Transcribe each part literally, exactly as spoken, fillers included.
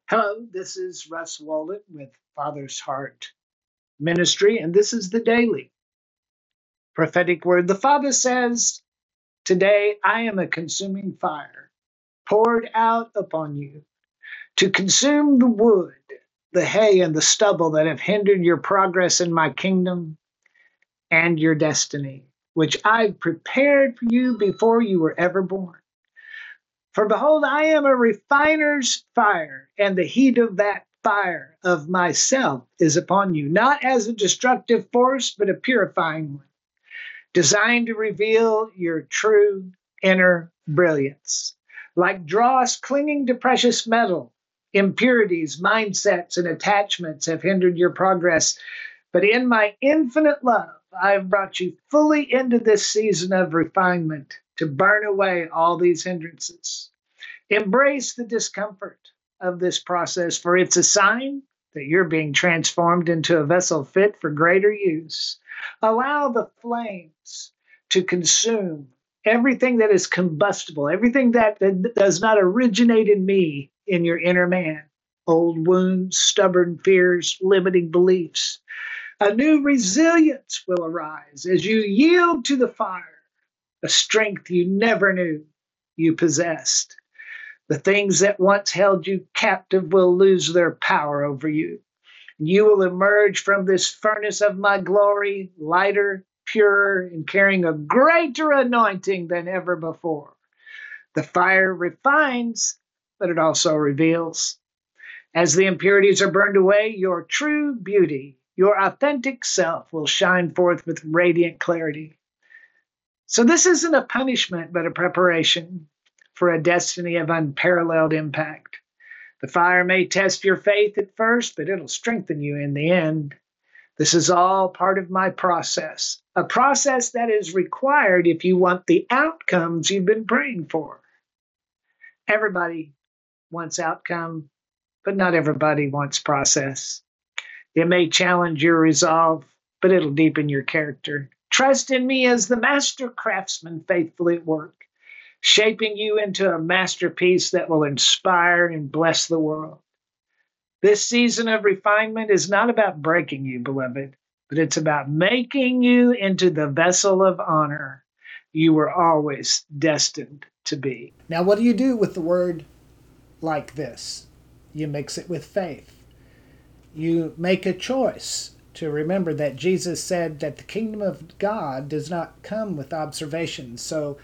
Hello, this is Russ Walden with Father's Heart Ministry, and this is the daily prophetic word. The Father says, "Today I am a consuming fire poured out upon you to consume the wood, the hay, and the stubble that have hindered your progress in my kingdom and your destiny, which I prepared for you before you were ever born. For behold, I am a refiner's fire, and the heat of that fire of myself is upon you, not as a destructive force, but a purifying one, designed to reveal your true inner brilliance. Like dross clinging to precious metal, impurities, mindsets, and attachments have hindered your progress. But in my infinite love, I have brought you fully into this season of refinement to burn away all these hindrances. Embrace the discomfort of this process, for it's a sign that you're being transformed into a vessel fit for greater use. Allow the flames to consume everything that is combustible, everything that, that does not originate in me, in your inner man. Old wounds, stubborn fears, limiting beliefs. A new resilience will arise as you yield to the fire, a strength you never knew you possessed. The things that once held you captive will lose their power over you. You will emerge from this furnace of my glory lighter, purer, and carrying a greater anointing than ever before. The fire refines, but it also reveals. As the impurities are burned away, your true beauty, your authentic self will shine forth with radiant clarity. So this isn't a punishment, but a preparation for a destiny of unparalleled impact. The fire may test your faith at first, but it'll strengthen you in the end. This is all part of my process, a process that is required if you want the outcomes you've been praying for. Everybody wants outcome, but not everybody wants process. It may challenge your resolve, but it'll deepen your character. Trust in me as the master craftsman faithfully at work, shaping you into a masterpiece that will inspire and bless the world. This season of refinement is not about breaking you, beloved, but it's about making you into the vessel of honor you were always destined to be. Now, what do you do with the word like this? You mix it with faith. You make a choice to remember that Jesus said that the kingdom of God does not come with observation. So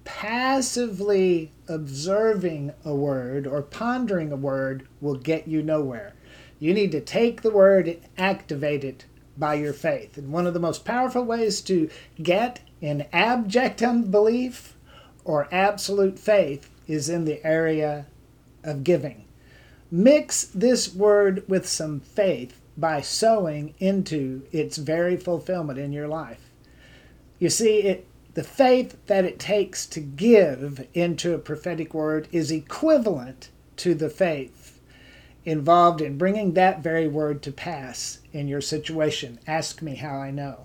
passively observing a word or pondering a word will get you nowhere. You need to take the word and activate it by your faith. And one of the most powerful ways to get in abject unbelief or absolute faith is in the area of giving. Mix this word with some faith by sowing into its very fulfillment in your life. You see, it the faith that it takes to give into a prophetic word is equivalent to the faith involved in bringing that very word to pass in your situation. Ask me how I know.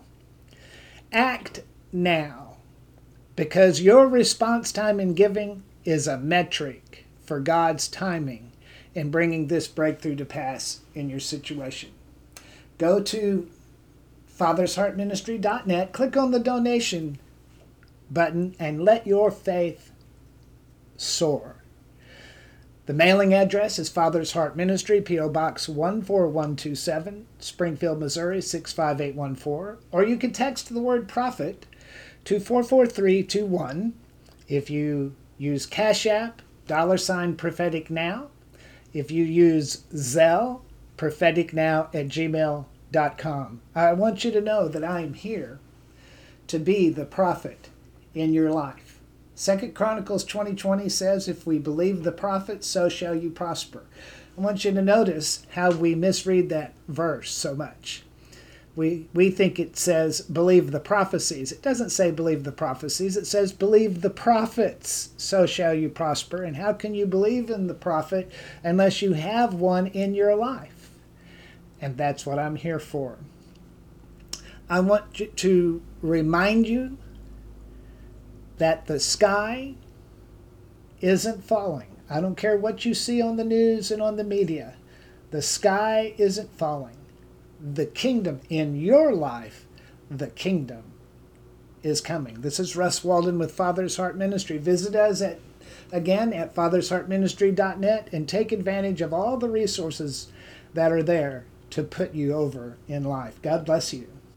Act now, because your response time in giving is a metric for God's timing in bringing this breakthrough to pass in your situation. Go to fathers heart ministry dot net, click on the donation button, and let your faith soar. The mailing address is Father's Heart Ministry, P O Box one four one two seven, Springfield, Missouri six five eight one four, or you can text the word prophet to four four three two one. If you use Cash App, dollar sign prophetic now. If you use Zelle, propheticnow at gmail dot com. I want you to know that I am here to be the prophet in your life. Second Chronicles twenty twenty says, if we believe the prophet, so shall you prosper. I want you to notice how we misread that verse so much. We, we think it says, believe the prophecies. It doesn't say believe the prophecies. It says, believe the prophets, so shall you prosper. And how can you believe in the prophet unless you have one in your life? And that's what I'm here for. I want to remind you that the sky isn't falling. I don't care what you see on the news and on the media. The sky isn't falling. The kingdom in your life, the kingdom is coming. This is Russ Walden with Father's Heart Ministry. Visit us at again at fathers heart ministry dot net and take advantage of all the resources that are there to put you over in life. God bless you.